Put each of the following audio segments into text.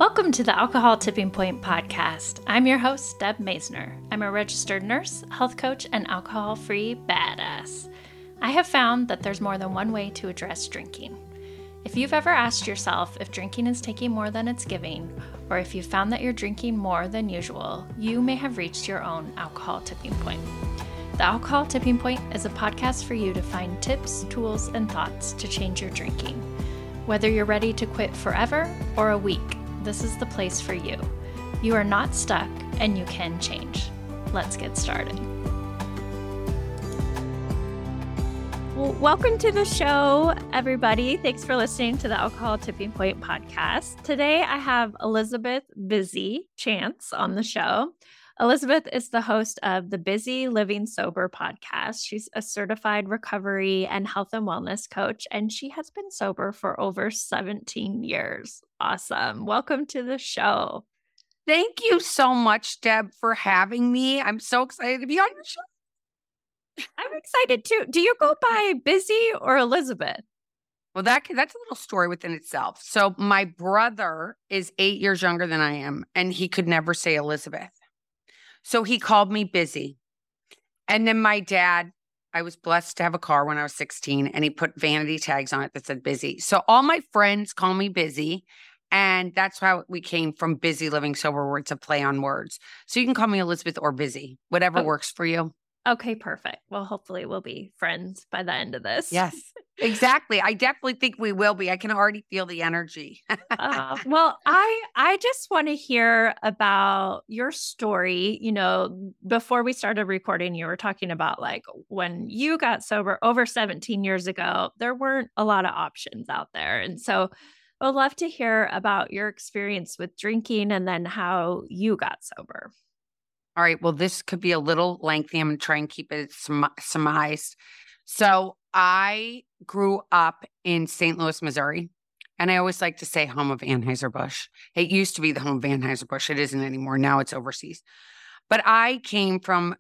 Welcome to the Alcohol Tipping Point podcast. I'm your host, Deb Maisner. I'm a registered nurse, health coach, and alcohol-free badass. I have found that there's more than one way to address drinking. If you've ever asked yourself if drinking is taking more than it's giving, or if you've found that you're drinking more than usual, you may have reached your own alcohol tipping point. The Alcohol Tipping Point is a podcast for you to find tips, tools, and thoughts to change your drinking. Whether you're ready to quit forever or a week, this is the place for you. You are not stuck and you can change. Let's get started. Well, welcome to the show, everybody. Thanks for listening to the Alcohol Tipping Point podcast. Today, I have Elizabeth Busy Chance on the show. Elizabeth is the host of the Busy Living Sober podcast. She's a certified recovery and health and wellness coach, and she has been sober for over 17 years. Awesome. Welcome to the show. Thank you so much, Deb, for having me. I'm so excited to be on your show. I'm excited too. Do you go by Busy or Elizabeth? Well, that's a little story within itself. So my brother is 8 years younger than I am, and he could never say Elizabeth. So he called me Busy. And then my dad, I was blessed to have a car when I was 16, and he put vanity tags on it that said Busy. So all my friends call me Busy. And that's how we came from Busy Living Sober, where it's a play on words. So you can call me Elizabeth or Busy, whatever works for you. Okay, perfect. Well, hopefully we'll be friends by the end of this. Yes, exactly. I definitely think we will be. I can already feel the energy. Well, I just want to hear about your story. You know, before we started recording, you were talking about like when you got sober over 17 years ago, there weren't a lot of options out there. And so I would love to hear about your experience with drinking and then how you got sober. All right. Well, this could be a little lengthy. I'm going to try and keep it summarized. So I grew up in St. Louis, Missouri, and I always like to say home of Anheuser-Busch. It used to be the home of Anheuser-Busch. It isn't anymore. Now it's overseas. But I came from,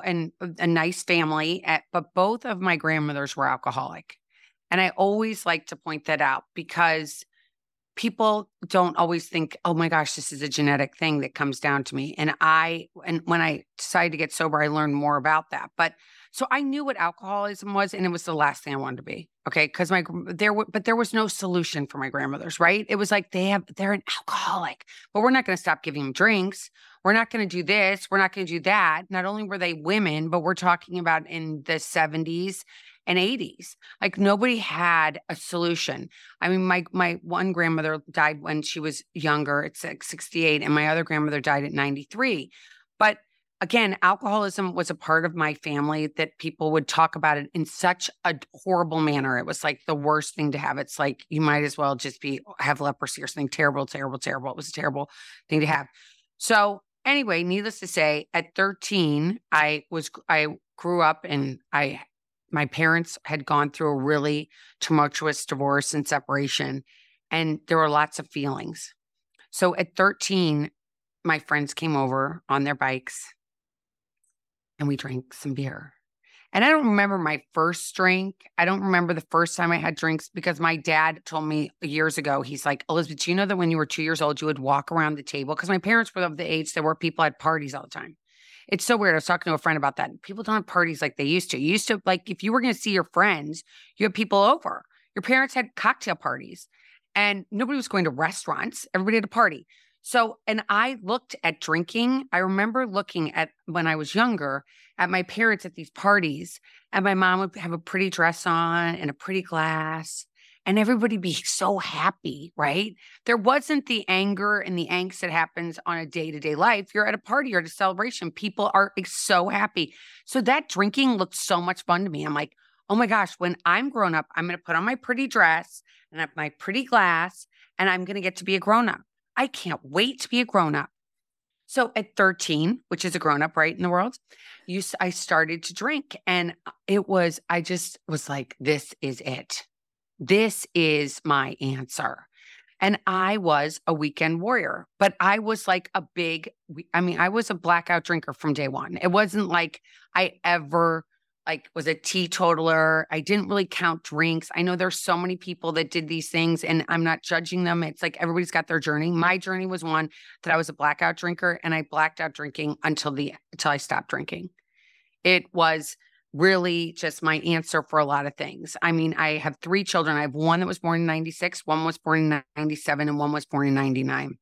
a nice family, but both of my grandmothers were alcoholic. And I always like to point that out because people don't always think, oh my gosh, this is a genetic thing that comes down to me. And when I decided to get sober, I learned more about that. But so I knew what alcoholism was, and it was the last thing I wanted to be. Okay. Cause there was no solution for my grandmothers, right? It was like, they're an alcoholic, but we're not going to stop giving them drinks. We're not going to do this. We're not going to do that. Not only were they women, but we're talking about in the 70s and 80s. Like nobody had a solution. I mean, my one grandmother died when she was younger at 68, and my other grandmother died at 93. But again, alcoholism was a part of my family that people would talk about it in such a horrible manner. It was like the worst thing to have. It's like you might as well just have leprosy or something terrible, terrible, terrible. It was a terrible thing to have. So anyway, needless to say, at 13, I grew up and my parents had gone through a really tumultuous divorce and separation, and there were lots of feelings. So at 13, my friends came over on their bikes, and we drank some beer. And I don't remember my first drink. I don't remember the first time I had drinks because my dad told me years ago, he's like, Elizabeth, do you know that when you were 2 years old, you would walk around the table? Because my parents were of the age that where people had parties all the time. It's so weird. I was talking to a friend about that. People don't have parties like they used to. You used to, like, if you were going to see your friends, you had people over. Your parents had cocktail parties, and nobody was going to restaurants. Everybody had a party. So, and I looked at drinking. I remember looking at, when I was younger, at my parents at these parties, and my mom would have a pretty dress on and a pretty glass, and everybody be so happy, right? There wasn't the anger and the angst that happens on a day-to-day life. You're at a party or at a celebration. People are so happy. So that drinking looked so much fun to me. I'm like, oh my gosh, when I'm grown up, I'm going to put on my pretty dress and have my pretty glass, and I'm going to get to be a grown-up. I can't wait to be a grown-up. So at 13, which is a grown-up, right, in the world, I started to drink. And I just was like, this is it. This is my answer. And I was a weekend warrior, but I was like I was a blackout drinker from day one. It wasn't like I ever like was a teetotaler. I didn't really count drinks. I know there's so many people that did these things and I'm not judging them. It's like everybody's got their journey. My journey was one that I was a blackout drinker and I blacked out drinking until I stopped drinking. It was really just my answer for a lot of things. I mean, I have 3 children. I have one that was born in 96, one was born in 97, and one was born in 99.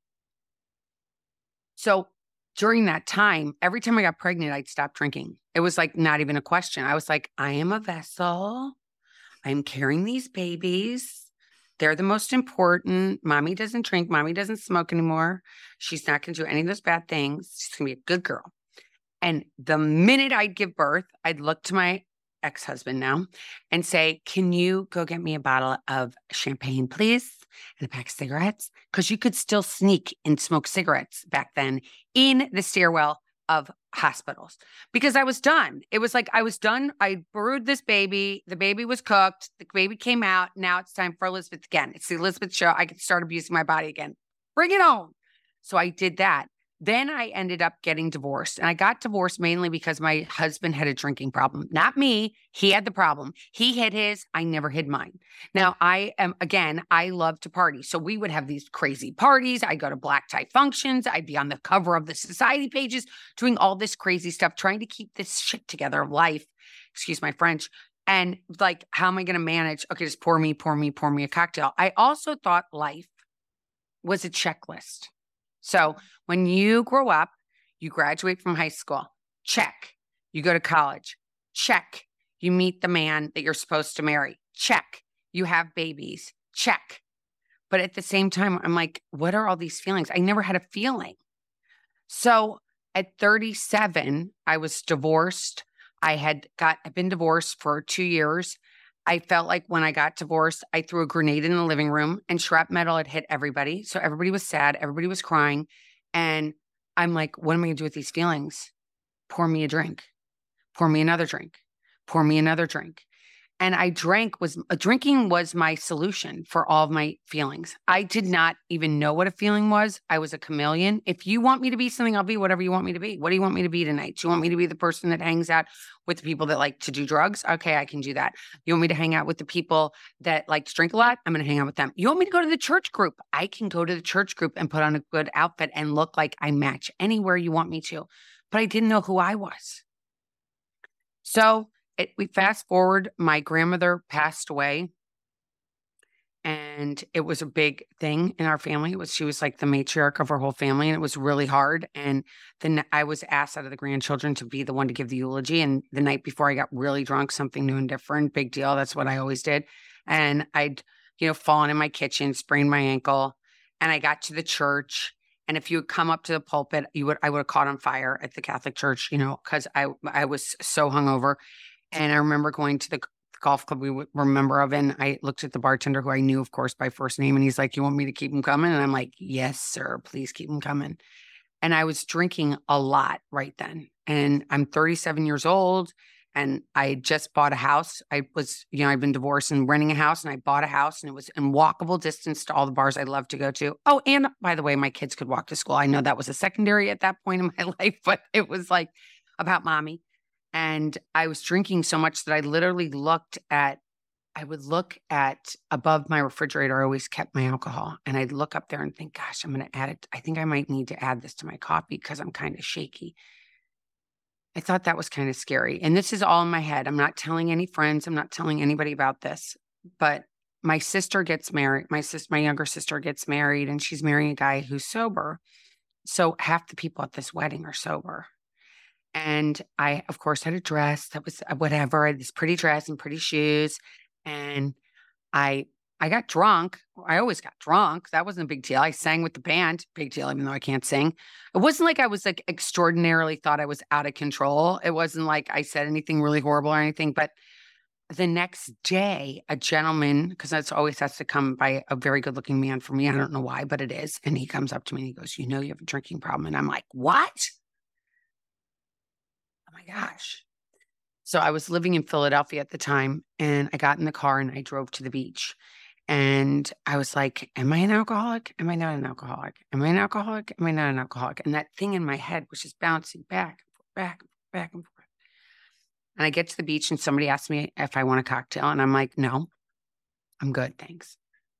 So during that time, every time I got pregnant, I'd stop drinking. It was like not even a question. I was like, I am a vessel. I'm carrying these babies. They're the most important. Mommy doesn't drink. Mommy doesn't smoke anymore. She's not going to do any of those bad things. She's going to be a good girl. And the minute I'd give birth, I'd look to my ex-husband now and say, can you go get me a bottle of champagne, please? And a pack of cigarettes? Because you could still sneak and smoke cigarettes back then in the stairwell of hospitals because I was done. It was like I was done. I brewed this baby. The baby was cooked. The baby came out. Now it's time for Elizabeth again. It's the Elizabeth show. I could start abusing my body again. Bring it on. So I did that. Then I ended up getting divorced. And I got divorced mainly because my husband had a drinking problem. Not me. He had the problem. He hid his. I never hid mine. Now, I love to party. So we would have these crazy parties. I'd go to black tie functions. I'd be on the cover of the society pages, doing all this crazy stuff, trying to keep this shit together of life. Excuse my French. And like, how am I going to manage? Okay, just pour me a cocktail. I also thought life was a checklist. So when you grow up, you graduate from high school, check. You go to college, check. You meet the man that you're supposed to marry, check. You have babies, check. But at the same time, I'm like, what are all these feelings? I never had a feeling. So at 37, I was divorced. I'd been divorced for 2 years. I felt like when I got divorced, I threw a grenade in the living room and shrapnel had hit everybody. So everybody was sad. Everybody was crying. And I'm like, what am I going to do with these feelings? Pour me a drink. Pour me another drink. Pour me another drink. And drinking was my solution for all of my feelings. I did not even know what a feeling was. I was a chameleon. If you want me to be something, I'll be whatever you want me to be. What do you want me to be tonight? Do you want me to be the person that hangs out with the people that like to do drugs? Okay, I can do that. You want me to hang out with the people that like to drink a lot? I'm going to hang out with them. You want me to go to the church group? I can go to the church group and put on a good outfit and look like I match anywhere you want me to. But I didn't know who I was. So we fast forward, my grandmother passed away and it was a big thing in our family. She was like the matriarch of our whole family and it was really hard. And then I was asked out of the grandchildren to be the one to give the eulogy. And the night before I got really drunk, something new and different, big deal. That's what I always did. And I'd, fallen in my kitchen, sprained my ankle and I got to the church. And if you would come up to the pulpit, I would have caught on fire at the Catholic church, because I was so hungover. And I remember going to the golf club we were a member of, and I looked at the bartender who I knew, of course, by first name. And he's like, you want me to keep him coming? And I'm like, yes, sir, please keep him coming. And I was drinking a lot right then. And I'm 37 years old and I just bought a house. I'd been divorced and renting a house and I bought a house and it was in walkable distance to all the bars I love to go to. Oh, and by the way, my kids could walk to school. I know that was a secondary at that point in my life, but it was like about mommy. And I was drinking so much that I literally I would look at above my refrigerator. I always kept my alcohol and I'd look up there and think, gosh, I'm going to add it. I think I might need to add this to my coffee because I'm kind of shaky. I thought that was kind of scary. And this is all in my head. I'm not telling any friends. I'm not telling anybody about this, but my sister gets married. My younger sister gets married and she's marrying a guy who's sober. So half the people at this wedding are sober. And I, of course, had a dress that was whatever. I had this pretty dress and pretty shoes. And I got drunk. I always got drunk. That wasn't a big deal. I sang with the band. Big deal, even though I can't sing. It wasn't like I was like extraordinarily thought I was out of control. It wasn't like I said anything really horrible or anything. But the next day, a gentleman, because that's always has to come by a very good looking man for me. I don't know why, but it is. And he comes up to me and he goes, you have a drinking problem. And I'm like, what? Oh my gosh. So I was living in Philadelphia at the time and I got in the car and I drove to the beach and I was like, am I an alcoholic? Am I not an alcoholic? Am I an alcoholic? Am I not an alcoholic? And that thing in my head was just bouncing back and forth, back and forth, back and forth. And I get to the beach and somebody asks me if I want a cocktail. And I'm like, no, I'm good. Thanks.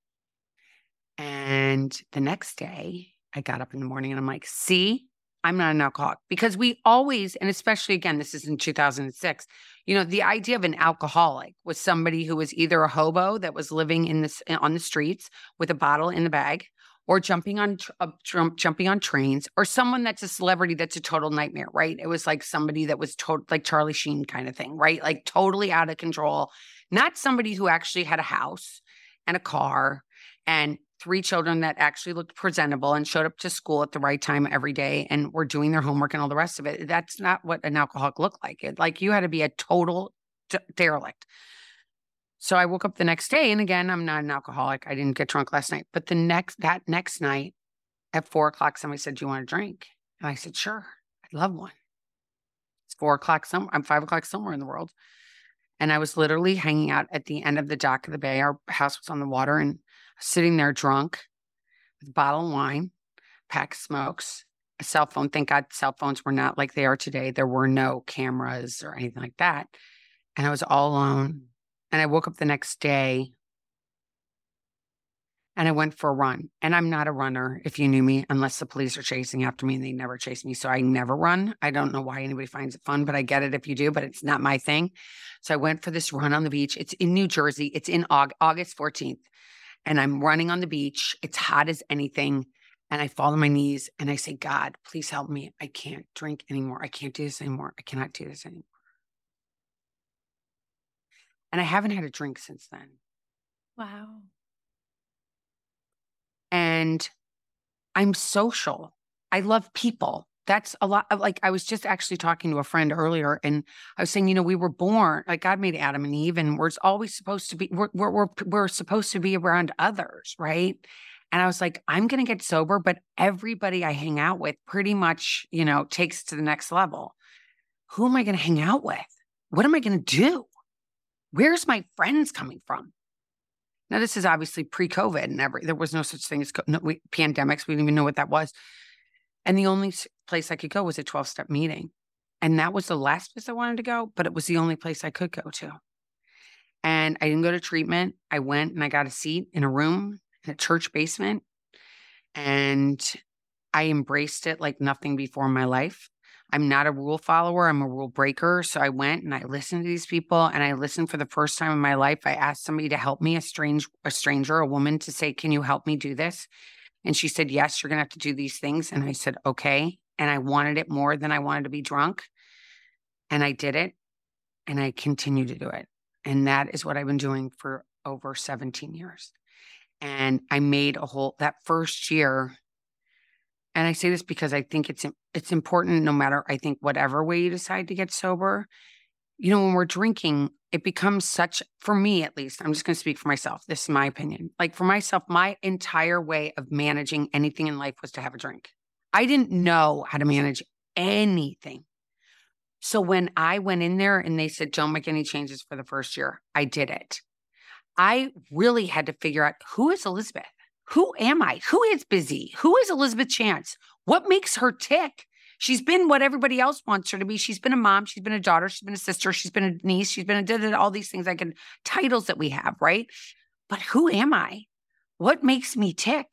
And the next day I got up in the morning and I'm like, see, I'm not an alcoholic, because we always, and especially again, this is in 2006, the idea of an alcoholic was somebody who was either a hobo that was living on the streets with a bottle in the bag, or jumping on trains, or someone that's a celebrity that's a total nightmare, right? It was like somebody that was like Charlie Sheen kind of thing, right? Like totally out of control, not somebody who actually had a house and a car and 3 children that actually looked presentable and showed up to school at the right time every day and were doing their homework and all the rest of it. That's not what an alcoholic looked like. Like you had to be a total derelict. So I woke up the next day, and again, I'm not an alcoholic. I didn't get drunk last night. But that next night at 4:00, somebody said, "Do you want a drink?" And I said, "Sure, I'd love one." It's 4:00 I'm 5:00 somewhere in the world. And I was literally hanging out at the end of the dock of the bay. Our house was on the water, and sitting there drunk with a bottle of wine, pack of smokes, a cell phone. Thank God cell phones were not like they are today. There were no cameras or anything like that. And I was all alone. And I woke up the next day and I went for a run. And I'm not a runner, if you knew me, unless the police are chasing after me, and they never chase me. So I never run. I don't know why anybody finds it fun, but I get it if you do, but it's not my thing. So I went for this run on the beach. It's in New Jersey. It's in August 14th. And I'm running on the beach. It's hot as anything. And I fall on my knees and I say, "God, please help me. I can't drink anymore. I can't do this anymore. I cannot do this anymore." And I haven't had a drink since then. Wow. And I'm social. I love people. That's a lot of, like, I was just actually talking to a friend earlier, and I was saying, we were born, like God made Adam and Eve, and we're always supposed to be, we're supposed to be around others, right? And I was like, I'm going to get sober, but everybody I hang out with pretty much, takes to the next level. Who am I going to hang out with? What am I going to do? Where's my friends coming from? Now, this is obviously pre-COVID and there was no such thing as pandemics. We didn't even know what that was. And the only place I could go was a 12-step meeting. And that was the last place I wanted to go, but it was the only place I could go to. And I didn't go to treatment. I went and I got a seat in a room in a church basement. And I embraced it like nothing before in my life. I'm not a rule follower. I'm a rule breaker. So I went and I listened to these people, and I listened for the first time in my life. I asked somebody to help me, a stranger, a woman, to say, "Can you help me do this?" And she said, "Yes, you're going to have to do these things." And I said, "Okay." And I wanted it more than I wanted to be drunk. And I did it, and I continue to do it. And that is what I've been doing for over 17 years. And I made that first year. And I say this because I think it's important, no matter, I think, whatever way you decide to get sober. When we're drinking, it becomes for me at least, I'm just going to speak for myself. This is my opinion. Like for myself, my entire way of managing anything in life was to have a drink. I didn't know how to manage anything. So when I went in there and they said, "Don't make any changes for the first year," I did it. I really had to figure out, who is Elizabeth? Who am I? Who is Busy? Who is Elizabeth Chance? What makes her tick? She's been what everybody else wants her to be. She's been a mom. She's been a daughter. She's been a sister. She's been a niece. She's been all these things, titles that we have, right? But who am I? What makes me tick?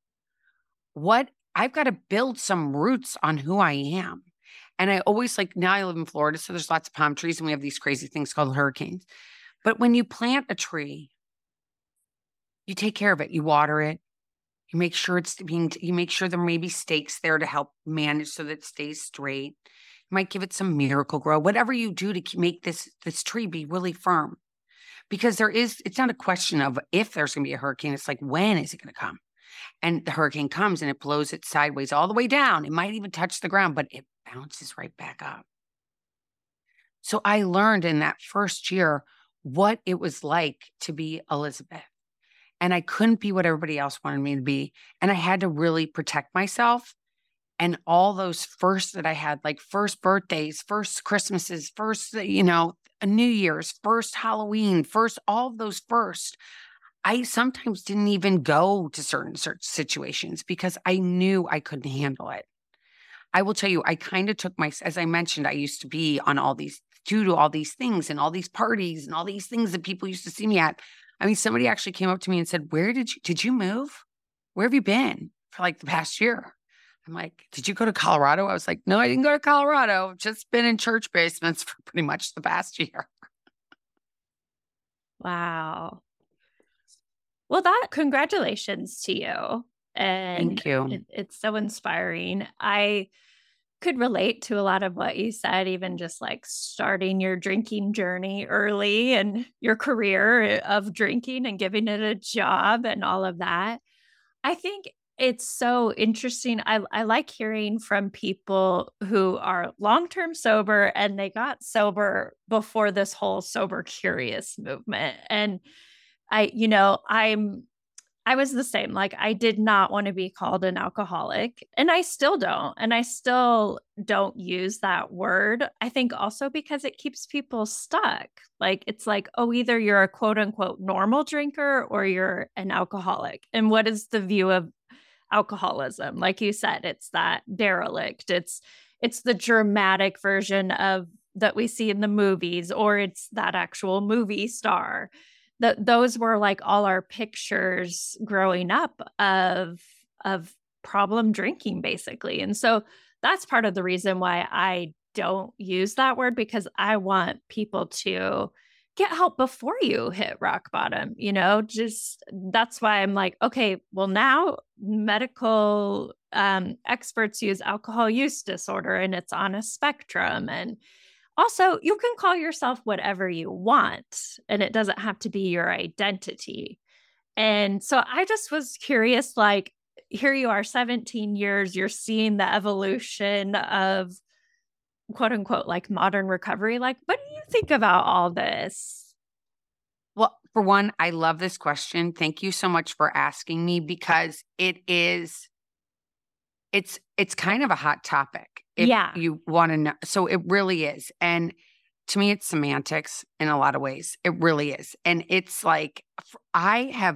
I've got to build some roots on who I am. And I always now I live in Florida, so there's lots of palm trees and we have these crazy things called hurricanes. But when you plant a tree, you take care of it. You water it. You make sure you make sure there may be stakes there to help manage so that it stays straight. You might give it some Miracle-Gro, whatever you do to make this tree be really firm. Because it's not a question of if there's going to be a hurricane. It's like, when is it going to come? And the hurricane comes and it blows it sideways all the way down. It might even touch the ground, but it bounces right back up. So I learned in that first year what it was like to be Elizabeth. And I couldn't be what everybody else wanted me to be. And I had to really protect myself. And all those firsts that I had, like first birthdays, first Christmases, first, New Year's, first Halloween, first, all of those first, I sometimes didn't even go to certain situations because I knew I couldn't handle it. I will tell you, I kind of took as I mentioned, I used to be on all these due to all these things and all these parties and all these things that people used to see me at. I mean, somebody actually came up to me and said, where did you move? Where have you been for like the past year? I'm like, did you go to Colorado? I was like, no, I didn't go to Colorado. I've just been in church basements for pretty much the past year. Wow. Well, congratulations to you. And thank you. It's so inspiring. I could relate to a lot of what you said, even just like starting your drinking journey early and your career of drinking and giving it a job and all of that. I think it's so interesting. I like hearing from people who are long-term sober and they got sober before this whole sober curious movement. And I was the same. Like, I did not want to be called an alcoholic, and I still don't. And I still don't use that word. I think also because it keeps people stuck. Like, it's like, oh, either you're a quote unquote normal drinker or you're an alcoholic. And what is the view of alcoholism? Like you said, it's that derelict. It's the dramatic version of that we see in the movies, or it's that actual movie star. Those were like all our pictures growing up of problem drinking, basically. And so that's part of the reason why I don't use that word, because I want people to get help before you hit rock bottom, just that's why I'm like, okay, well, now medical experts use alcohol use disorder and it's on a spectrum. And also, you can call yourself whatever you want, and it doesn't have to be your identity. And so I just was curious, like, here you are, 17 years, you're seeing the evolution of quote unquote, like modern recovery. Like, what do you think about all this? Well, for one, I love this question. Thank you so much for asking me, because it's kind of a hot topic. If you want to know. So it really is. And to me, it's semantics in a lot of ways. It really is. And it's like, my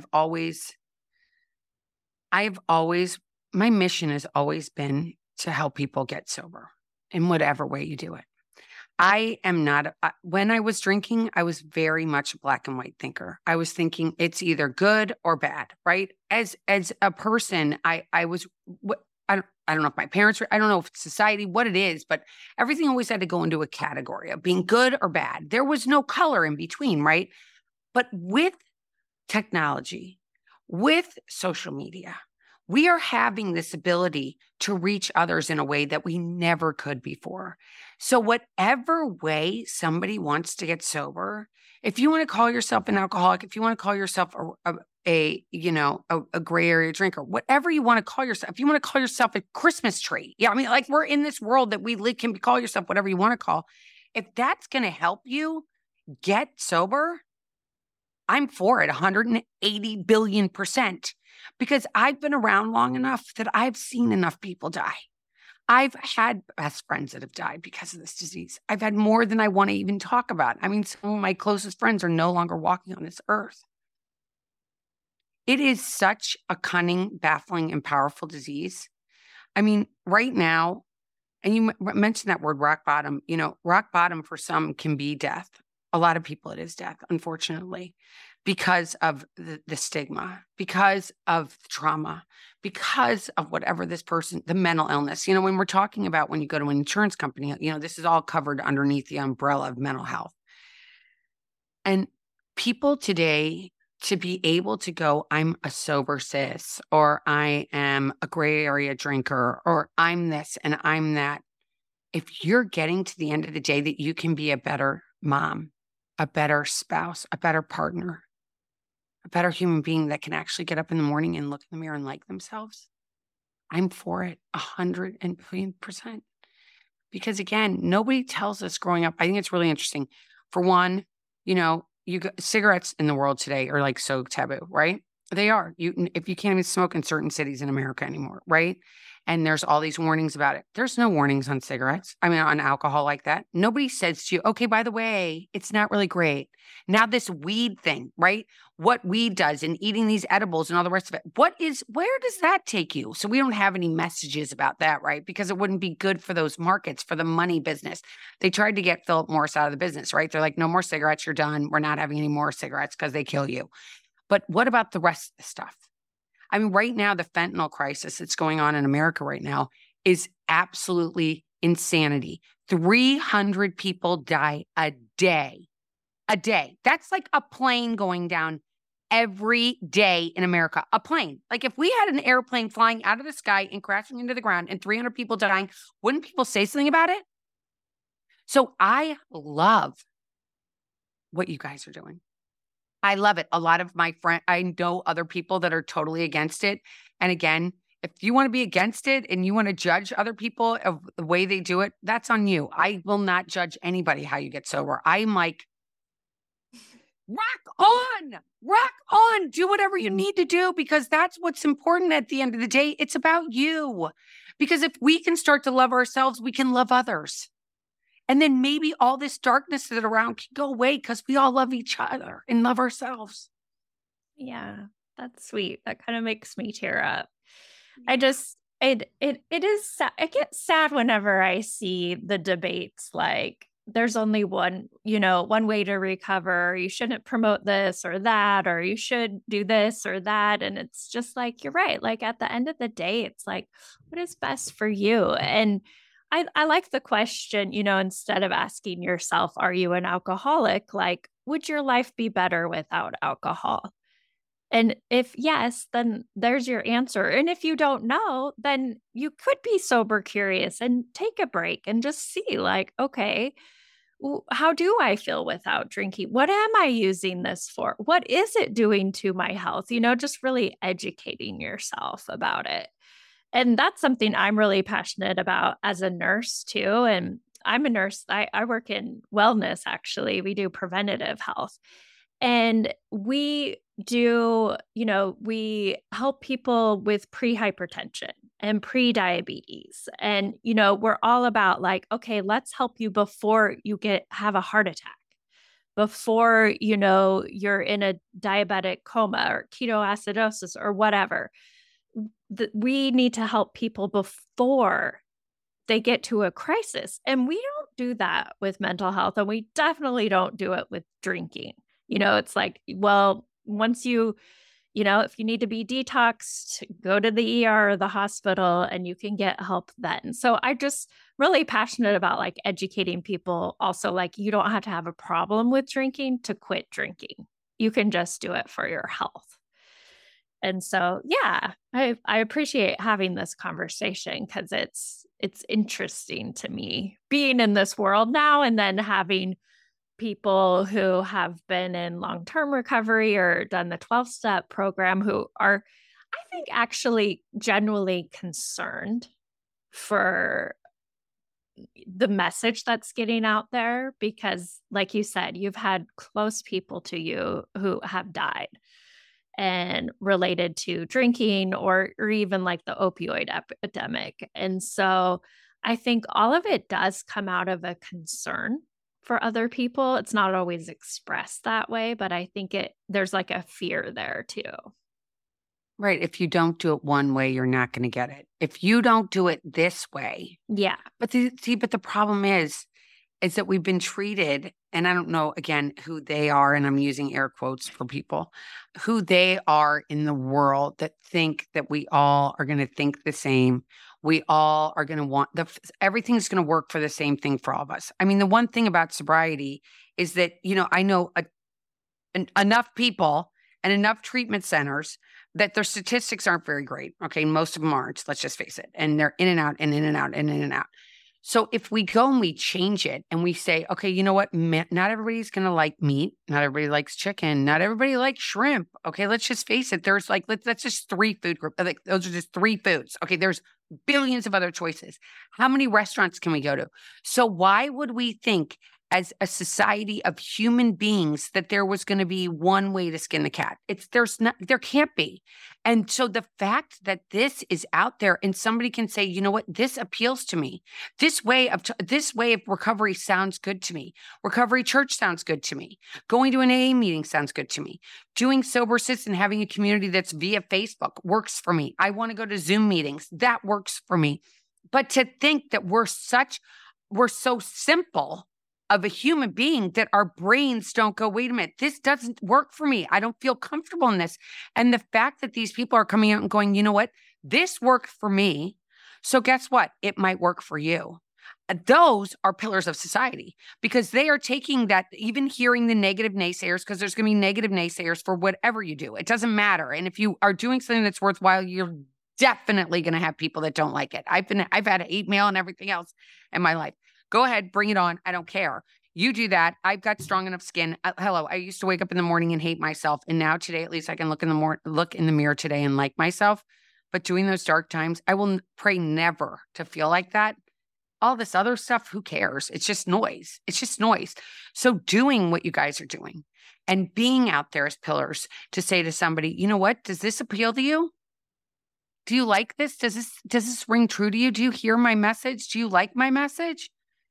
mission has always been to help people get sober in whatever way you do it. I am not, when I was drinking, I was very much a black and white thinker. I was thinking it's either good or bad, right? As a person, I don't know if my parents were, I don't know if it's society, what it is, but everything always had to go into a category of being good or bad. There was no color in between, right? But with technology, with social media, we are having this ability to reach others in a way that we never could before. So whatever way somebody wants to get sober, if you want to call yourself an alcoholic, if you want to call yourself a gray area drinker, whatever you want to call yourself, if you want to call yourself a Christmas tree. Yeah. I mean, like, we're in this world that we live, can call yourself whatever you want to call. If that's going to help you get sober, I'm for it 180 billion%, because I've been around long enough that I've seen enough people die. I've had best friends that have died because of this disease. I've had more than I want to even talk about. I mean, some of my closest friends are no longer walking on this earth. It is such a cunning, baffling, and powerful disease. I mean, right now, and you mentioned that word rock bottom, rock bottom for some can be death. A lot of people, it is death, unfortunately, because of the stigma, because of the trauma, because of whatever this person, the mental illness. When we're talking about when you go to an insurance company, this is all covered underneath the umbrella of mental health. And people today, to be able to go, I'm a sober cis, or I am a gray area drinker, or I'm this and I'm that. If you're getting to the end of the day that you can be a better mom, a better spouse, a better partner, a better human being that can actually get up in the morning and look in the mirror and like themselves, I'm for it 100%. Because again, nobody tells us growing up. I think it's really interesting. For one, cigarettes in the world today are like so taboo, right? They are. If you can't even smoke in certain cities in America anymore, right? And there's all these warnings about it. There's no warnings on cigarettes. I mean, on alcohol like that. Nobody says to you, okay, by the way, it's not really great. Now this weed thing, right? What weed does and eating these edibles and all the rest of it. Where does that take you? So we don't have any messages about that, right? Because it wouldn't be good for those markets, for the money business. They tried to get Philip Morris out of the business, right? They're like, no more cigarettes. You're done. We're not having any more cigarettes because they kill you. But what about the rest of the stuff? I mean, right now, the fentanyl crisis that's going on in America right now is absolutely insanity. 300 people die a day. A day. That's like a plane going down every day in America. A plane. Like if we had an airplane flying out of the sky and crashing into the ground and 300 people dying, wouldn't people say something about it? So I love what you guys are doing. I love it. A lot of my friends, I know other people that are totally against it. And again, if you want to be against it and you want to judge other people of the way they do it, that's on you. I will not judge anybody how you get sober. I'm like, rock on, do whatever you need to do because that's what's important at the end of the day. It's about you. Because if we can start to love ourselves, we can love others. And then maybe all this darkness that around can go away because we all love each other and love ourselves. Yeah, that's sweet. That kind of makes me tear up. I just, it is sad. I get sad whenever I see the debates like there's only one way to recover. You shouldn't promote this or that, or you should do this or that. And it's just like, you're right. Like at the end of the day, it's like, what is best for you? And I like the question, instead of asking yourself, are you an alcoholic? Like, would your life be better without alcohol? And if yes, then there's your answer. And if you don't know, then you could be sober curious and take a break and just see like, okay, how do I feel without drinking? What am I using this for? What is it doing to my health? Just really educating yourself about it. And that's something I'm really passionate about as a nurse too. And I'm a nurse. I work in wellness, actually. We do preventative health. And we we help people with pre-hypertension and pre-diabetes. And, we're all about like, okay, let's help you before you have a heart attack, before, you're in a diabetic coma or ketoacidosis or whatever. We need to help people before they get to a crisis. And we don't do that with mental health. And we definitely don't do it with drinking. It's like, well, once if you need to be detoxed, go to the ER or the hospital and you can get help then. So I just really passionate about like educating people also, like you don't have to have a problem with drinking to quit drinking. You can just do it for your health. And so, yeah, I appreciate having this conversation because it's interesting to me being in this world now and then having people who have been in long-term recovery or done the 12-step program who are, I think, actually genuinely concerned for the message that's getting out there because, like you said, you've had close people to you who have died and related to drinking or even like the opioid epidemic. And so I think all of it does come out of a concern for other people. It's not always expressed that way, but I think there's like a fear there too. Right. If you don't do it one way, you're not going to get it. If you don't do it this way. Yeah. But the problem is that we've been treated, and I don't know, again, who they are, and I'm using air quotes for people, who they are in the world that think that we all are going to think the same. We all are going to want everything's going to work for the same thing for all of us. I mean, the one thing about sobriety is that, I know enough people and enough treatment centers that their statistics aren't very great. Okay. Most of them aren't, let's just face it. And they're in and out and in and out and in and out. So if we go and we change it and we say, okay, you know what? Not everybody's going to like meat. Not everybody likes chicken. Not everybody likes shrimp. Okay, let's just face it. There's like, that's just 3 food groups. Like, those are just 3 foods. Okay, there's billions of other choices. How many restaurants can we go to? So why would we think as a society of human beings that there was going to be one way to skin the cat? There can't be. And so the fact that this is out there and somebody can say, you know what, this appeals to me. This way of recovery sounds good to me. Recovery church sounds good to me. Going to an AA meeting sounds good to me. Doing Sober Sis and having a community that's via Facebook works for me. I want to go to Zoom meetings. That works for me. But to think that we're so simple of a human being that our brains don't go, wait a minute, this doesn't work for me. I don't feel comfortable in this. And the fact that these people are coming out and going, you know what, this worked for me. So guess what? It might work for you. Those are pillars of society because they are taking that, even hearing the negative naysayers, because there's going to be negative naysayers for whatever you do. It doesn't matter. And if you are doing something that's worthwhile, you're definitely going to have people that don't like it. I've had hate mail and everything else in my life. Go ahead, bring it on. I don't care. You do that. I've got strong enough skin. Hello, I used to wake up in the morning and hate myself. And now today, at least I can look in the mirror today and like myself. But during those dark times, I will pray never to feel like that. All this other stuff, who cares? It's just noise. It's just noise. So doing what you guys are doing and being out there as pillars to say to somebody, you know what? Does this appeal to you? Do you like this? Does this ring true to you? Do you hear my message? Do you like my message?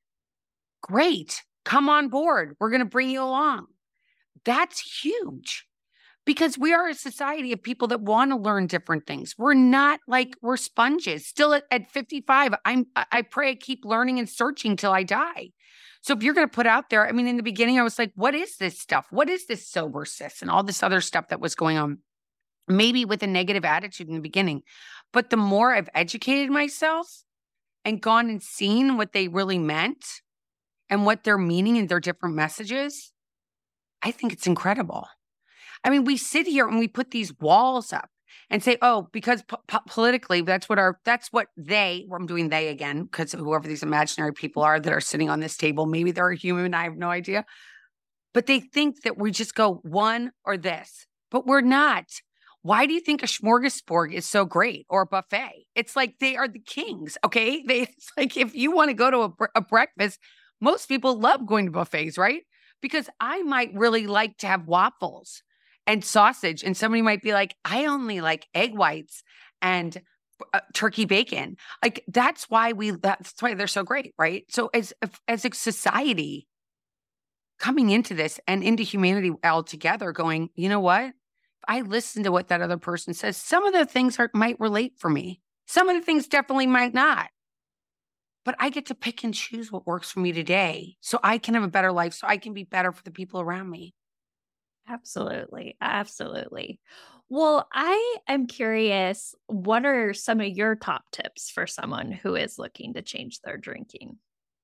Great. Come on board. We're going to bring you along. That's huge because we are a society of people that want to learn different things. We're not like we're sponges. Still at 55, I pray I keep learning and searching till I die. So if you're going to put out there, I mean, in the beginning, I was like, what is this stuff? What is this Sober Sis and all this other stuff that was going on? Maybe with a negative attitude in the beginning. But the more I've educated myself and gone and seen what they really meant, and what they're meaning and their different messages, I think it's incredible. I mean, we sit here and we put these walls up and say, oh, because politically, I'm doing they again, because whoever these imaginary people are that are sitting on this table, maybe they're a human, I have no idea. But they think that we just go one or this, but we're not. Why do you think a smorgasbord is so great or a buffet? It's like they are the kings, okay? It's like if you want to go to a breakfast, most people love going to buffets, right? Because I might really like to have waffles and sausage. And somebody might be like, I only like egg whites and turkey bacon. Like that's why they're so great, right? So as a society coming into this and into humanity altogether going, you know what? If I listen to what that other person says, some of the things might relate for me. Some of the things definitely might not. But I get to pick and choose what works for me today so I can have a better life, so I can be better for the people around me. Absolutely. Absolutely. Well, I am curious, what are some of your top tips for someone who is looking to change their drinking?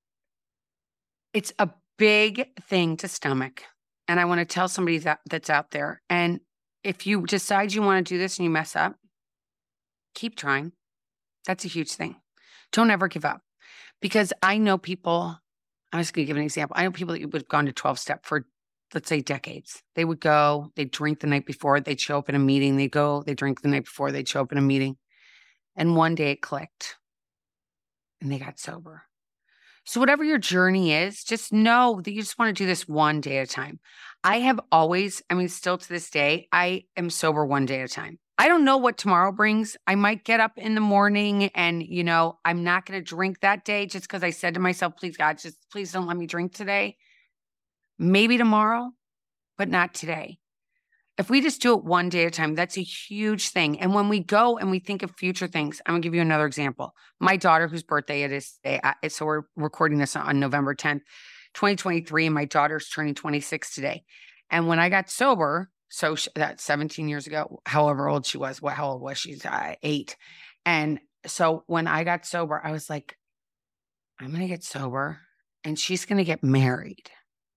It's a big thing to stomach. And I want to tell somebody that's out there. And if you decide you want to do this and you mess up, keep trying. That's a huge thing. Don't ever give up. Because I know people, I'm just going to give an example. I know people that would have gone to 12-step for, let's say, decades. They would go, they'd drink the night before, they'd show up in a meeting. They'd go, they'd drink the night before, they'd show up in a meeting. And one day it clicked and they got sober. So whatever your journey is, just know that you just want to do this one day at a time. I have always, still to this day, I am sober one day at a time. I don't know what tomorrow brings. I might get up in the morning and, I'm not going to drink that day just because I said to myself, please, God, just please don't let me drink today. Maybe tomorrow, but not today. If we just do it one day at a time, that's a huge thing. And when we go and we think of future things, I'm going to give you another example. My daughter, whose birthday it is today, so we're recording this on November 10th, 2023, and my daughter's turning 26 today. And when I got sober, so that's 17 years ago, however old she was. How old was she? 8. And so when I got sober, I was like, I'm going to get sober and she's going to get married.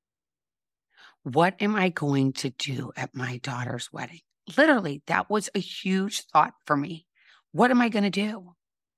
What am I going to do at my daughter's wedding? Literally, that was a huge thought for me. What am I going to do?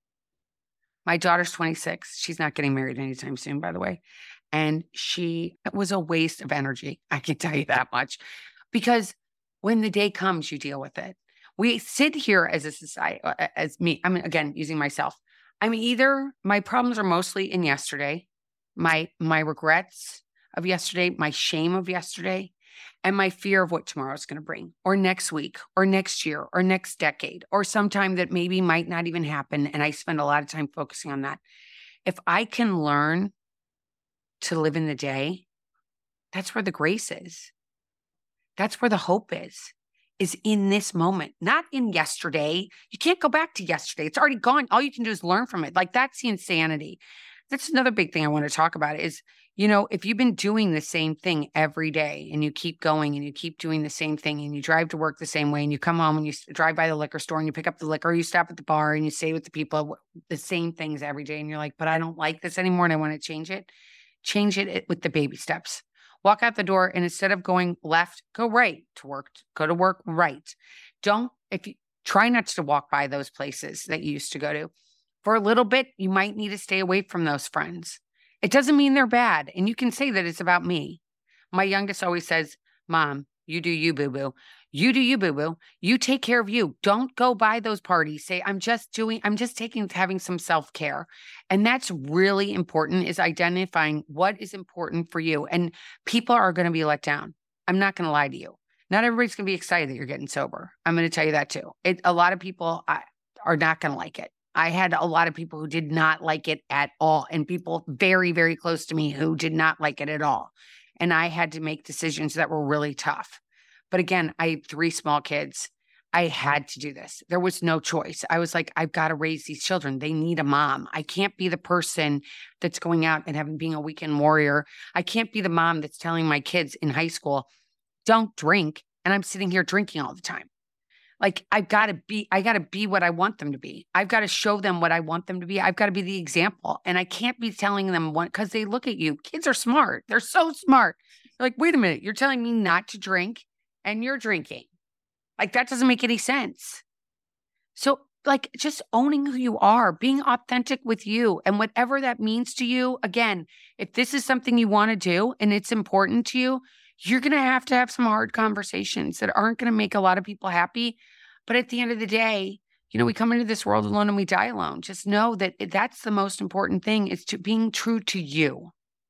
My daughter's 26. She's not getting married anytime soon, by the way. And it was a waste of energy. I can tell you that much. Because when the day comes, you deal with it. We sit here as a society, as me, again, using myself. I'm either, my problems are mostly in yesterday, my regrets of yesterday, my shame of yesterday, and my fear of what tomorrow is going to bring, or next week, or next year, or next decade, or sometime that maybe might not even happen. And I spend a lot of time focusing on that. If I can learn to live in the day, that's where the grace is. That's where the hope is in this moment, not in yesterday. You can't go back to yesterday. It's already gone. All you can do is learn from it. Like, that's the insanity. That's another big thing I want to talk about is, if you've been doing the same thing every day and you keep going and you keep doing the same thing and you drive to work the same way and you come home and you drive by the liquor store and you pick up the liquor, or you stop at the bar and you stay with the people, the same things every day. And you're like, but I don't like this anymore and I want to change it with the baby steps. Walk out the door, and instead of going left, go right to work, go to work right. Try not to walk by those places that you used to go to. For a little bit, you might need to stay away from those friends. It doesn't mean they're bad. And you can say that it's about me. My youngest always says, Mom, you do you, boo-boo. You do you, boo-boo. You take care of you. Don't go by those parties. Say, I'm just having some self-care. And that's really important, is identifying what is important for you. And people are going to be let down. I'm not going to lie to you. Not everybody's going to be excited that you're getting sober. I'm going to tell you that too. A lot of people are not going to like it. I had a lot of people who did not like it at all, and people very, very close to me who did not like it at all. And I had to make decisions that were really tough. But again, I had 3 small kids. I had to do this. There was no choice. I was like, I've got to raise these children. They need a mom. I can't be the person that's going out and being a weekend warrior. I can't be the mom that's telling my kids in high school, don't drink. And I'm sitting here drinking all the time. Like, I got to be what I want them to be. I've got to show them what I want them to be. I've got to be the example. And I can't be telling them because they look at you. Kids are smart. They're so smart. They're like, wait a minute, you're telling me not to drink and you're drinking. Like, that doesn't make any sense. So, like, just owning who you are, being authentic with you and whatever that means to you. Again, if this is something you want to do and it's important to you, you're going to have some hard conversations that aren't going to make a lot of people happy. But at the end of the day, we come into this world alone and we die alone. Just know that that's the most important thing, is to being true to you.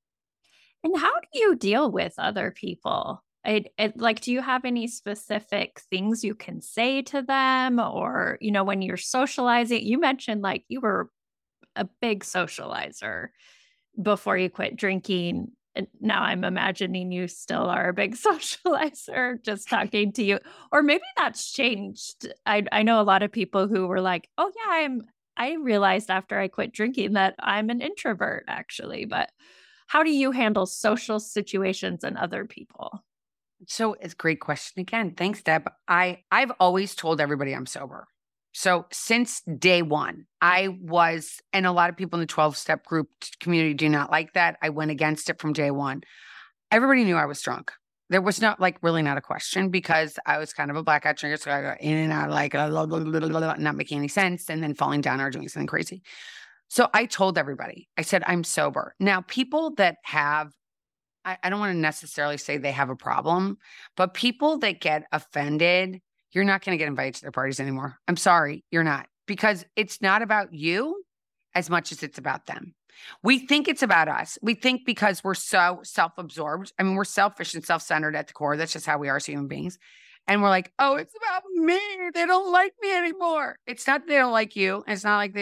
And how do you deal with other people? Do you have any specific things you can say to them? Or, when you're socializing, you mentioned like you were a big socializer before you quit drinking. And now I'm imagining you still are a big socializer, just talking to you. Or maybe that's changed. I know a lot of people who were like, oh yeah, I realized after I quit drinking that I'm an introvert actually. But how do you handle social situations and other people? So it's a great question again. Thanks, Deb. I've always told everybody I'm sober. So since day one, and a lot of people in the 12-step group community do not like that. I went against it from day one. Everybody knew I was drunk. There was really not a question, because I was kind of a blackout drinker. So I go in and out, like, not making any sense, and then falling down or doing something crazy. So I told everybody, I said, I'm sober. Now, people that have, I don't want to necessarily say they have a problem, but people that get offended, you're not going to get invited to their parties anymore. I'm sorry, you're not. Because it's not about you as much as it's about them. We think it's about us. We think because we're so self-absorbed. I mean, we're selfish and self-centered at the core. That's just how we are as human beings. And we're like, oh, it's about me. They don't like me anymore. It's not that they don't like you. It's not like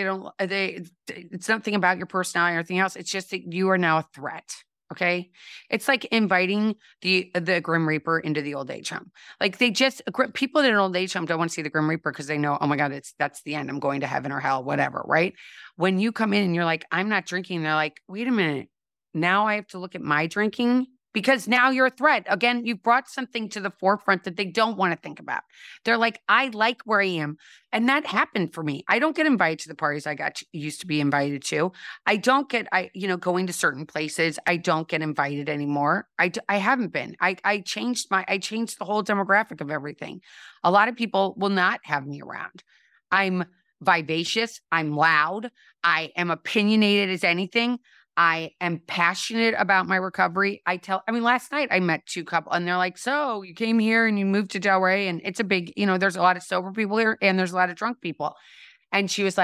it's nothing about your personality or anything else. It's just that you are now a threat. Okay. It's like inviting the Grim Reaper into the old age home. Like, people in an old age home don't want to see the Grim Reaper because they know, oh my God, that's the end. I'm going to heaven or hell, whatever. Right. When you come in and you're like, I'm not drinking, they're like, wait a minute. Now I have to look at my drinking, because now you're a threat. Again, you've brought something to the forefront that they don't want to think about. They're like, I like where I am. And that happened for me. I don't get invited to the parties I used to be invited to. I don't get, going to certain places. I don't get invited anymore. I haven't been. I changed the whole demographic of everything. A lot of people will not have me around. I'm vivacious. I'm loud. I am opinionated as anything. I am passionate about my recovery. Last night I met 2 couples and they're like, so you came here and you moved to Delray, and it's a big, there's a lot of sober people here and there's a lot of drunk people. And she was like,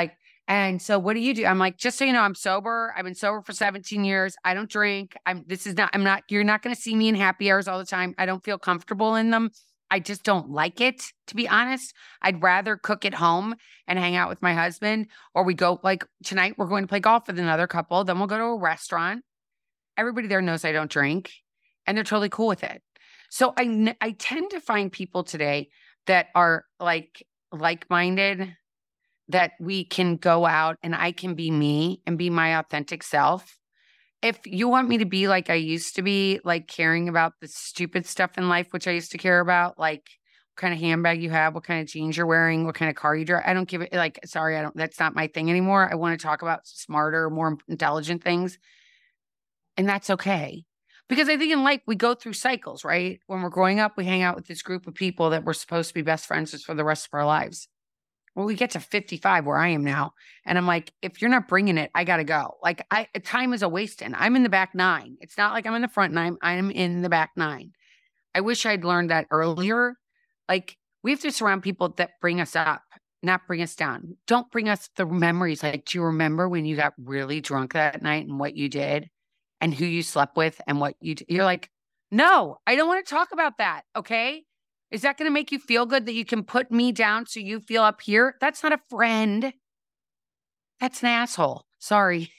And so what do you do? I'm like, just so you know, I'm sober. I've been sober for 17 years. I don't drink. You're not going to see me in happy hours all the time. I don't feel comfortable in them. I just don't like it, to be honest. I'd rather cook at home and hang out with my husband, or we go, like tonight, we're going to play golf with another couple. Then we'll go to a restaurant. Everybody there knows I don't drink, and they're totally cool with it. So I tend to find people today that are like-minded, that we can go out and I can be me and be my authentic self. If you want me to be like I used to be, like caring about the stupid stuff in life, which I used to care about, like what kind of handbag you have, what kind of jeans you're wearing, what kind of car you drive, I don't give it, like, sorry, that's not my thing anymore. I want to talk about smarter, more intelligent things. And that's okay. Because I think in life, we go through cycles, right? When we're growing up, we hang out with this group of people that we're supposed to be best friends with for the rest of our lives. Well, we get to 55 where I am now. And I'm like, if you're not bringing it, I got to go. Like time is a wasting. I'm in the back nine. It's not like I'm in the front nine. I'm in the back nine. I wish I'd learned that earlier. Like we have to surround people that bring us up, not bring us down. Don't bring us the memories. Like, do you remember when you got really drunk that night and what you did and who you slept with and what you did? You're like, no, I don't want to talk about that. Okay. Is that going to make you feel good that you can put me down so you feel up here? That's not a friend. That's an asshole. Sorry.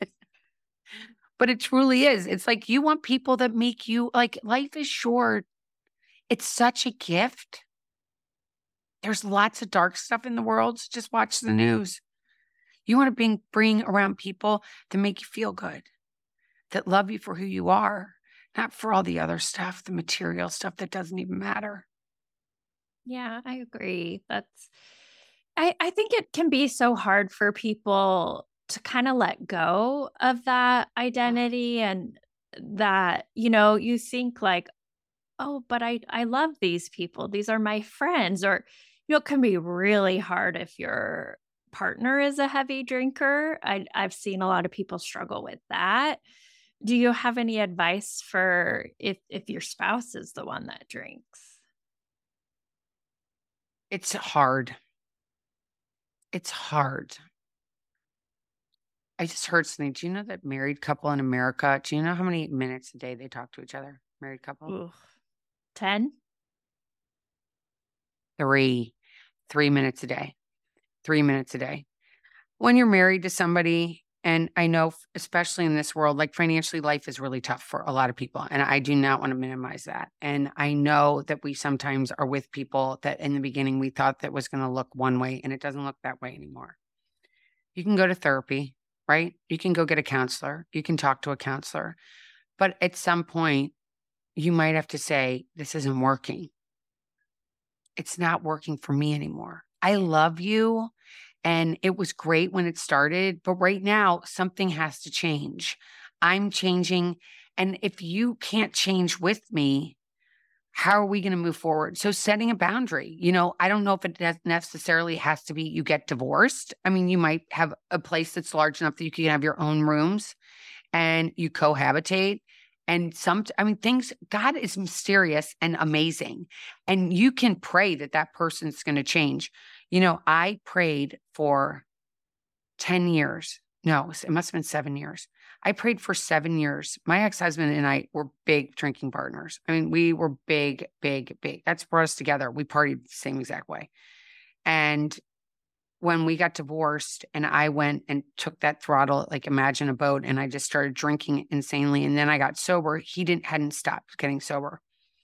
But it truly is. It's like you want people that make you, like, life is short. It's such a gift. There's lots of dark stuff in the world. So just watch the news. You want to bring around people that make you feel good, that love you for who you are, not for all the other stuff, the material stuff that doesn't even matter. Yeah, I agree. I think it can be so hard for people to kind of let go of that identity and that, you think like, oh, but I love these people. These are my friends. Or, it can be really hard if your partner is a heavy drinker. I've seen a lot of people struggle with that. Do you have any advice for if your spouse is the one that drinks? It's hard. It's hard. I just heard something. Do you know that married couple in America, do you know how many minutes a day they talk to each other? Married couple? Ooh, 10? 3 minutes a day. 3 minutes a day. When you're married to somebody, and I know, especially in this world, like financially, life is really tough for a lot of people. And I do not want to minimize that. And I know that we sometimes are with people that in the beginning we thought that was going to look one way, and it doesn't look that way anymore. You can go to therapy, right? You can go get a counselor. You can talk to a counselor. But at some point, you might have to say, this isn't working. It's not working for me anymore. I love you. And it was great when it started, but right now something has to change. I'm changing. And if you can't change with me, how are we going to move forward? So setting a boundary, I don't know if it necessarily has to be you get divorced. I mean, you might have a place that's large enough that you can have your own rooms and you cohabitate. And God is mysterious and amazing. And you can pray that that person's going to change. I prayed for 10 years. No, it must have been 7 years. I prayed for 7 years. My ex-husband and I were big drinking partners. I mean, we were big, big, big. That's brought us together. We partied the same exact way. And when we got divorced and I went and took that throttle, like imagine a boat, and I just started drinking insanely. And then I got sober. He hadn't stopped getting sober.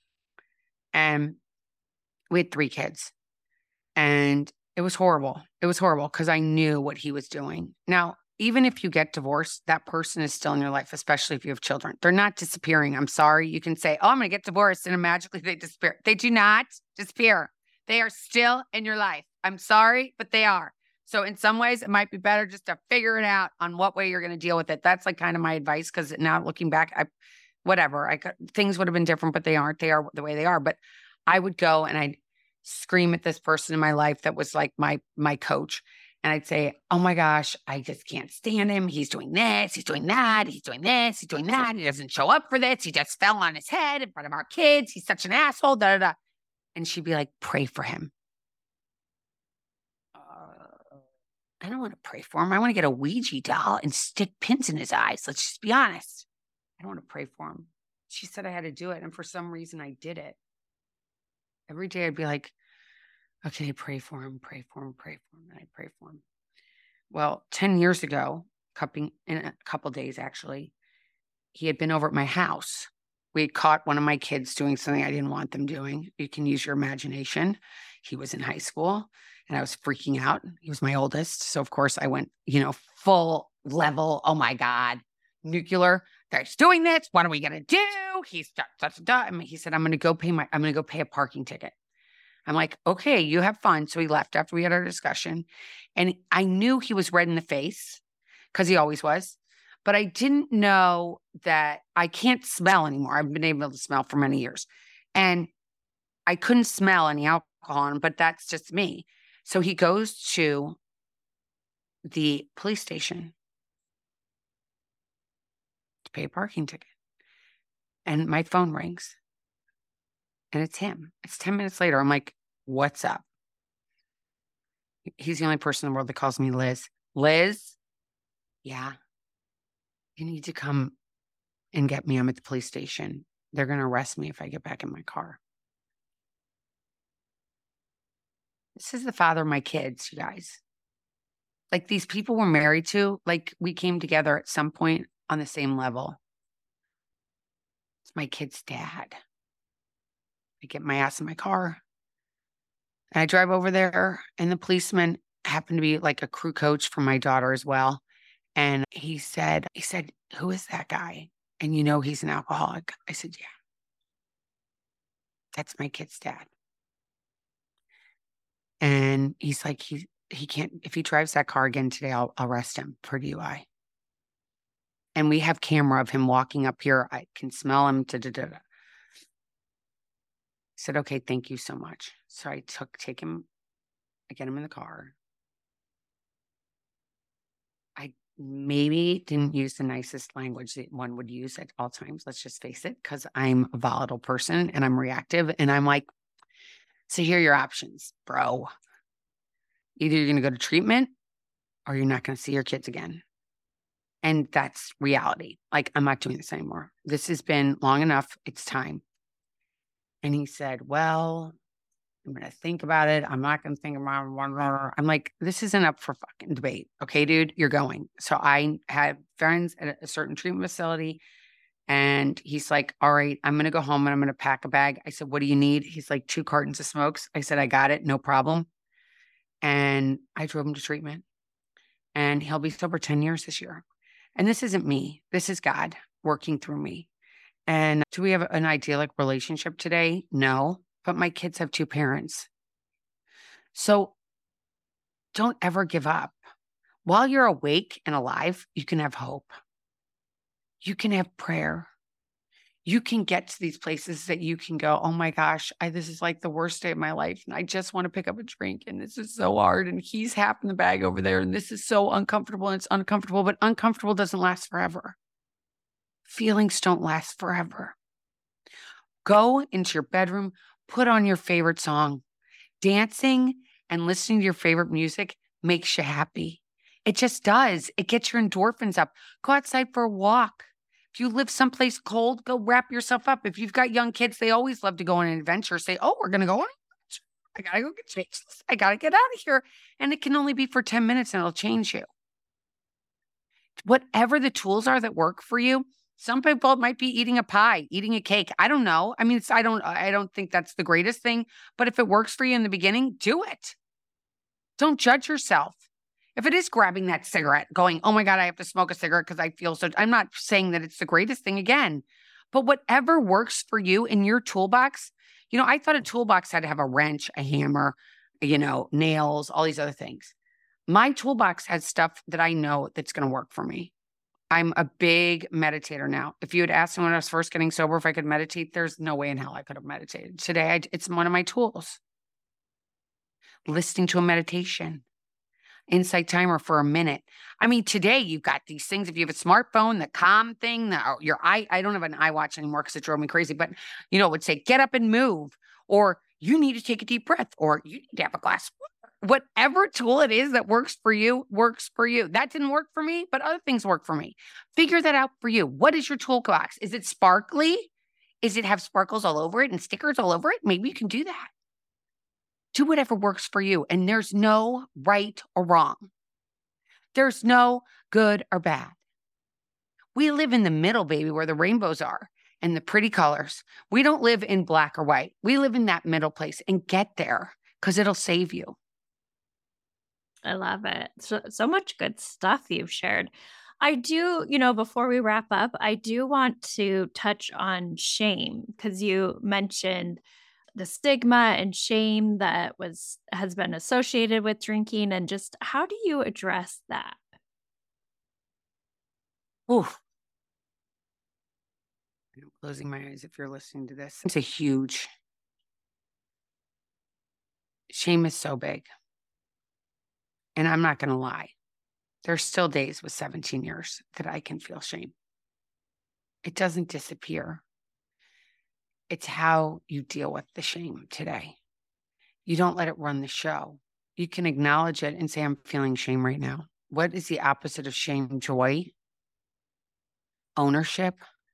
And we had 3 kids. And it was horrible. It was horrible because I knew what he was doing. Now, even if you get divorced, that person is still in your life, especially if you have children. They're not disappearing. I'm sorry. You can say, oh, I'm going to get divorced, and magically they disappear. They do not disappear. They are still in your life. I'm sorry, but they are. So in some ways, it might be better just to figure it out on what way you're going to deal with it. That's like kind of my advice, because now looking back, things would have been different, but they aren't. They are the way they are. But I would go and I'd scream at this person in my life that was like my coach. And I'd say, oh my gosh, I just can't stand him. He's doing this, he's doing that, he's doing this, he's doing that. He doesn't show up for this. He just fell on his head in front of our kids. He's such an asshole, da, da, da. And she'd be like, pray for him. I don't want to pray for him. I want to get a Ouija doll and stick pins in his eyes. Let's just be honest. I don't want to pray for him. She said I had to do it. And for some reason, I did it. Every day I'd be like, okay, pray for him, pray for him, pray for him. And I pray for him. Well, 10 years ago, in a couple days, actually, he had been over at my house. We had caught one of my kids doing something I didn't want them doing. You can use your imagination. He was in high school and I was freaking out. He was my oldest. So, of course, I went, full level. Oh, my God. Nuclear. They're doing this. What are we going to do? He's he said, I'm going to go pay a parking ticket. I'm like, okay, you have fun. So he left after we had our discussion. And I knew he was red in the face because he always was. But I didn't know that I can't smell anymore. I've been able to smell for many years. And I couldn't smell any alcohol, but that's just me. So he goes to the police station to pay a parking ticket. And my phone rings. And it's him. It's 10 minutes later. I'm like, what's up? He's the only person in the world that calls me Liz. Liz? Yeah. You need to come and get me. I'm at the police station. They're going to arrest me if I get back in my car. This is the father of my kids, you guys. Like these people we're married to, like we came together at some point on the same level. It's my kid's dad. I get my ass in my car. And I drive over there, and the policeman happened to be like a crew coach for my daughter as well. And he said, who is that guy? And he's an alcoholic. I said, yeah. That's my kid's dad. And he's like, he can't, if he drives that car again today, I'll arrest him for DUI. And we have camera of him walking up here. I can smell him. I said, okay, thank you so much. So I take him, I get him in the car. I maybe didn't use the nicest language that one would use at all times. Let's just face it, because I'm a volatile person and I'm reactive. And I'm like, so here are your options, bro. Either you're going to go to treatment or you're not going to see your kids again. And that's reality. Like, I'm not doing this anymore. This has been long enough. It's time. And he said, well, I'm going to think about it. I'm not going to think about it. I'm like, this isn't up for fucking debate. Okay, dude, you're going. So I had friends at a certain treatment facility. And he's like, all right, I'm going to go home and I'm going to pack a bag. I said, what do you need? He's like, 2 cartons of smokes. I said, I got it. No problem. And I drove him to treatment. And he'll be sober 10 years this year. And this isn't me. This is God working through me. And do we have an idyllic relationship today? No. But my kids have 2 parents. So don't ever give up. While you're awake and alive, you can have hope. You can have prayer. You can get to these places that you can go, oh my gosh, this is like the worst day of my life. And I just want to pick up a drink. And this is so hard. And he's half in the bag over there. And this is so uncomfortable. And it's uncomfortable. But uncomfortable doesn't last forever. Feelings don't last forever. Go into your bedroom, put on your favorite song. Dancing and listening to your favorite music makes you happy. It just does. It gets your endorphins up. Go outside for a walk. If you live someplace cold, go wrap yourself up. If you've got young kids, they always love to go on an adventure. Say, oh, we're going to go on an adventure. I got to go get changed. I got to get out of here. And it can only be for 10 minutes and it'll change you. Whatever the tools are that work for you. Some people might be eating a pie, eating a cake. I don't know. I mean, I don't think that's the greatest thing, but if it works for you in the beginning, do it. Don't judge yourself. If it is grabbing that cigarette, going, oh my God, I have to smoke a cigarette because I feel so, I'm not saying that it's the greatest thing again, but whatever works for you in your toolbox, I thought a toolbox had to have a wrench, a hammer, nails, all these other things. My toolbox has stuff that I know that's going to work for me. I'm a big meditator now. If you had asked me when I was first getting sober if I could meditate, there's no way in hell I could have meditated. Today, it's one of my tools. Listening to a meditation. Insight timer for a minute. I mean, today you've got these things. If you have a smartphone, the Calm thing, your I don't have an iWatch anymore because it drove me crazy, but it would say, get up and move, or you need to take a deep breath, or you need to have a glass of water. whatever tool it is that works for you, works for you. That didn't work for me, but other things work for me. Figure that out for you. What is your toolbox? Is it sparkly? Is it have sparkles all over it and stickers all over it? Maybe you can do that. Do whatever works for you. And there's no right or wrong. There's no good or bad. We live in the middle, baby, where the rainbows are and the pretty colors. We don't live in black or white. We live in that middle place, and get there because it'll save you. I love it. So much good stuff you've shared. I do, before we wrap up, I do want to touch on shame because you mentioned the stigma and shame that has been associated with drinking, and just how do you address that? Oof. I'm closing my eyes if you're listening to this. It's a huge shame is so big. And I'm not going to lie. There's still days with 17 years that I can feel shame. It doesn't disappear. It's how you deal with the shame today. You don't let it run the show. You can acknowledge it and say, I'm feeling shame right now. What is the opposite of shame? Joy? Ownership?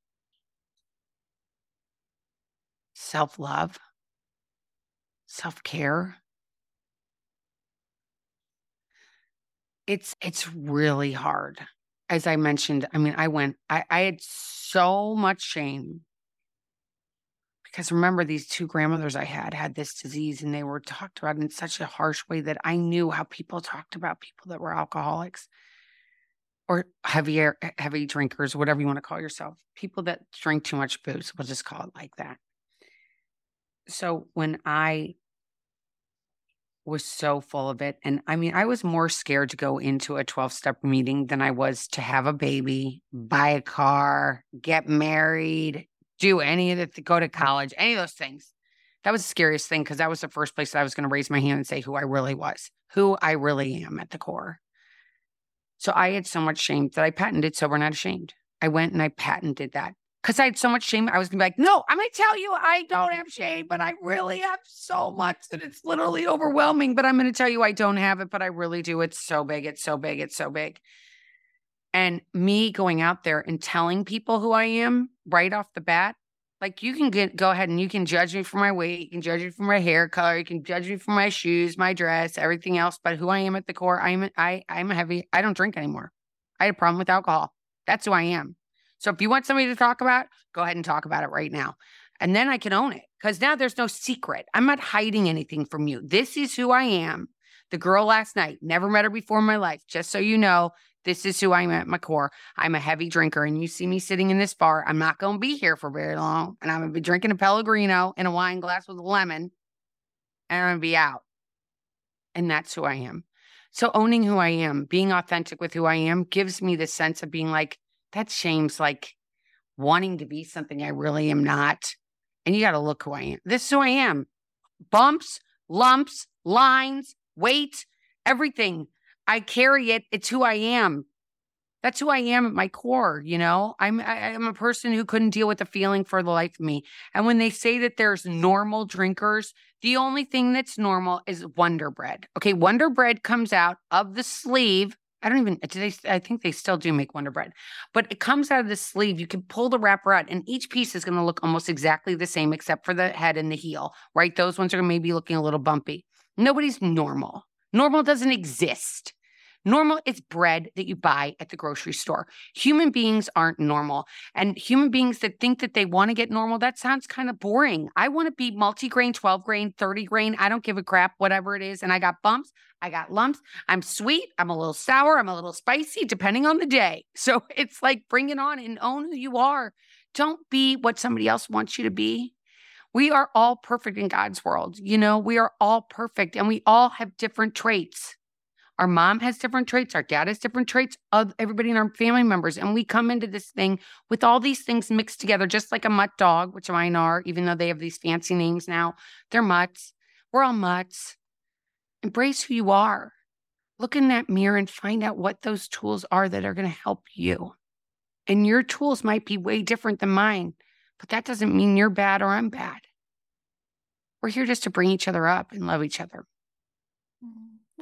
Self-love? Self-care? It's really hard. As I mentioned, I had so much shame because remember these two grandmothers I had this disease, and they were talked about in such a harsh way that I knew how people talked about people that were alcoholics or heavy drinkers, whatever you want to call yourself, people that drink too much booze. We'll just call it like that. So when I was so full of it. And I was more scared to go into a 12-step meeting than I was to have a baby, buy a car, get married, do any of it, go to college, any of those things. That was the scariest thing because that was the first place that I was going to raise my hand and say who I really was, who I really am at the core. So I had so much shame that I patented Sober Not Ashamed. I went and I patented that. Because I had so much shame, I was going to be like, no, I'm going to tell you I don't have shame, but I really have so much that it's literally overwhelming. But I'm going to tell you I don't have it, but I really do. It's so big. It's so big. It's so big. And me going out there and telling people who I am right off the bat, like you can go ahead and you can judge me for my weight. You can judge me for my hair color. You can judge me for my shoes, my dress, everything else. But who I am at the core, I'm a heavy, I don't drink anymore. I had a problem with alcohol. That's who I am. So if you want somebody to talk about, go ahead and talk about it right now. And then I can own it because now there's no secret. I'm not hiding anything from you. This is who I am. The girl last night, never met her before in my life. Just so you know, this is who I am at my core. I'm a heavy drinker, and you see me sitting in this bar. I'm not going to be here for very long, and I'm going to be drinking a Pellegrino in a wine glass with a lemon, and I'm going to be out. And that's who I am. So owning who I am, being authentic with who I am, gives me the sense of being like, that shame's like wanting to be something I really am not. And you got to look who I am. This is who I am. Bumps, lumps, lines, weight, everything. I carry it. It's who I am. That's who I am at my core, I'm a person who couldn't deal with the feeling for the life of me. And when they say that there's normal drinkers, the only thing that's normal is Wonder Bread. Okay, Wonder Bread comes out of the sleeve. I think they still do make Wonder Bread, but it comes out of the sleeve. You can pull the wrapper out, and each piece is going to look almost exactly the same except for the head and the heel, right? Those ones are maybe looking a little bumpy. Nobody's normal. Normal doesn't exist. Normal is bread that you buy at the grocery store. Human beings aren't normal. And human beings that think that they want to get normal, that sounds kind of boring. I want to be multi-grain, 12-grain, 30-grain. I don't give a crap, whatever it is. And I got bumps. I got lumps. I'm sweet. I'm a little sour. I'm a little spicy, depending on the day. So it's like bring it on and own who you are. Don't be what somebody else wants you to be. We are all perfect in God's world. We are all perfect, and we all have different traits. Our mom has different traits. Our dad has different traits. Everybody in our family members. And we come into this thing with all these things mixed together, just like a mutt dog, which mine are, even though they have these fancy names now. They're mutts. We're all mutts. Embrace who you are. Look in that mirror and find out what those tools are that are going to help you. And your tools might be way different than mine, but that doesn't mean you're bad or I'm bad. We're here just to bring each other up and love each other.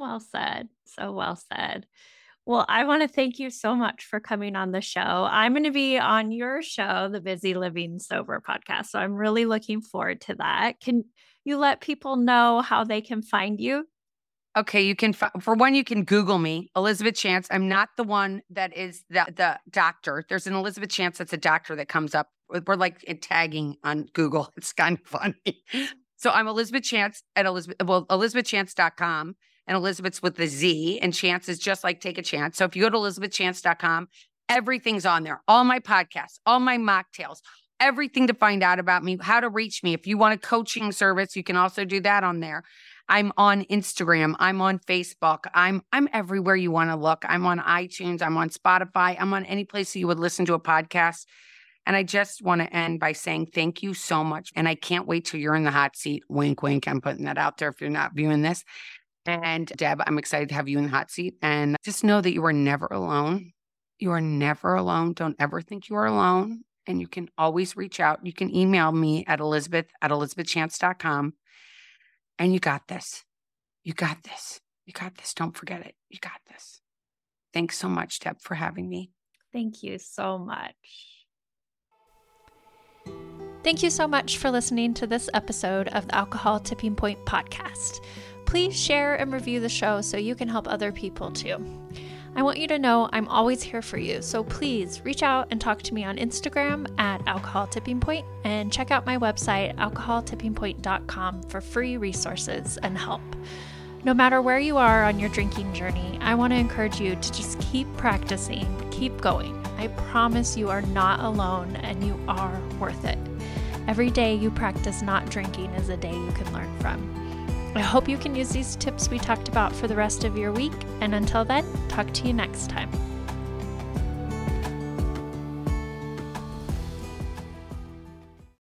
Well said. So well said. Well, I want to thank you so much for coming on the show. I'm going to be on your show, the Busy Living Sober podcast. So I'm really looking forward to that. Can you let people know how they can find you? Okay, you can for one, you can Google me, Elizabeth Chance. I'm not the one that is the doctor. There's an Elizabeth Chance that's a doctor that comes up. We're like tagging on Google. It's kind of funny. So I'm Elizabeth Chance at elizabethchance.com, and Elizabeth's with the Z, and Chance is just like take a chance. So if you go to elizabethchance.com, everything's on there. All my podcasts, all my mocktails, everything to find out about me, how to reach me. If you want a coaching service, you can also do that on there. I'm on Instagram. I'm on Facebook. I'm everywhere you want to look. I'm on iTunes. I'm on Spotify. I'm on any place you would listen to a podcast. And I just want to end by saying thank you so much. And I can't wait till you're in the hot seat. Wink, wink. I'm putting that out there if you're not viewing this. And Deb, I'm excited to have you in the hot seat. And just know that you are never alone. You are never alone. Don't ever think you are alone. And you can always reach out. You can email me at elizabeth@elizabethchance.com. And you got this. You got this. You got this. Don't forget it. You got this. Thanks so much, Deb, for having me. Thank you so much. Thank you so much for listening to this episode of the Alcohol Tipping Point podcast. Please share and review the show so you can help other people too. I want you to know I'm always here for you, so please reach out and talk to me on Instagram at Alcohol Tipping Point, and check out my website, alcoholtippingpoint.com, for free resources and help. No matter where you are on your drinking journey, I want to encourage you to just keep practicing, keep going. I promise you are not alone and you are worth it. Every day you practice not drinking is a day you can learn from. I hope you can use these tips we talked about for the rest of your week, and until then, talk to you next time.